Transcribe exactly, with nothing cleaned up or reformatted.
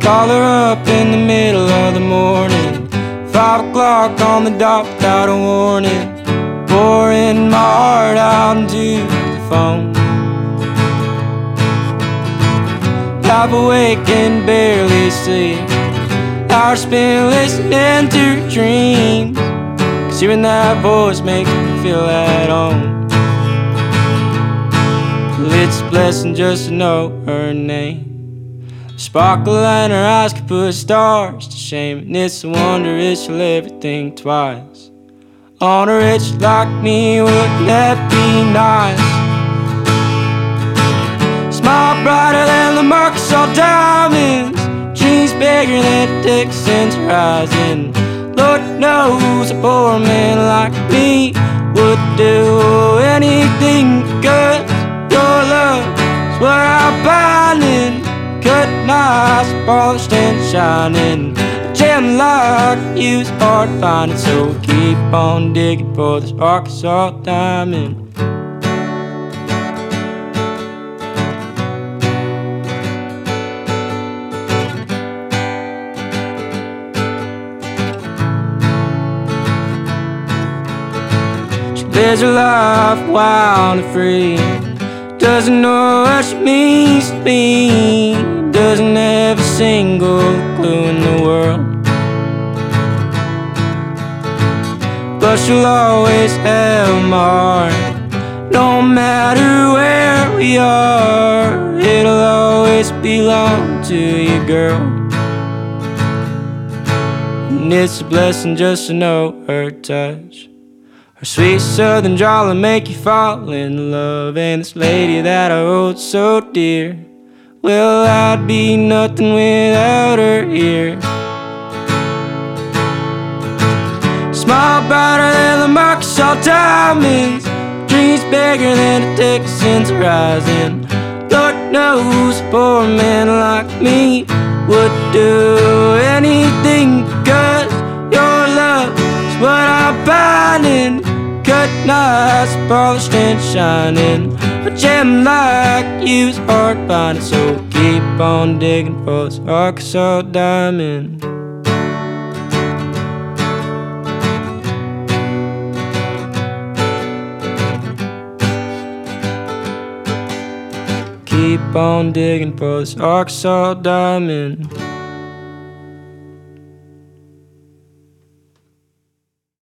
Call her up in the middle of the morning, five o'clock on the dot without a warning, pouring my heart out into the phone. Half awake and barely sleep, hours spent listening to her dreams, 'cause hearing that voice makes me feel at home. It's a blessing just to know her name. The sparkle in her eyes could put stars to shame, and it's a wonder if she'll ever think twice. On a rich like me, wouldn't that be nice? Smile brighter than the Marcus diamonds, dreams bigger than Dixon's horizon. Lord knows a poor man like me would do anything, 'cause your love's what I'm finding. Cut nice, polished and shining. A gem like you's hard finding, so keep on digging for this Arkansas diamond. She lives her life wild and free, doesn't know what she means to me, doesn't have a single clue in the world, but she'll always have my heart. No matter where we are, it'll always belong to you, girl. And it's a blessing just to know her touch. Her sweet southern drawl will make you fall in love, and this lady that I hold so dear, well, I'd be nothing without her here. Smile brighter than the Marcus diamonds, dreams bigger than a Texan's horizon. Lord knows a poor man like me would do anything, 'cause your love's what I'm finding. Cut nice, polished and shining. A gem like you's hard finding, so keep on digging for this Arkansas diamond. Keep on digging for this Arkansas diamond.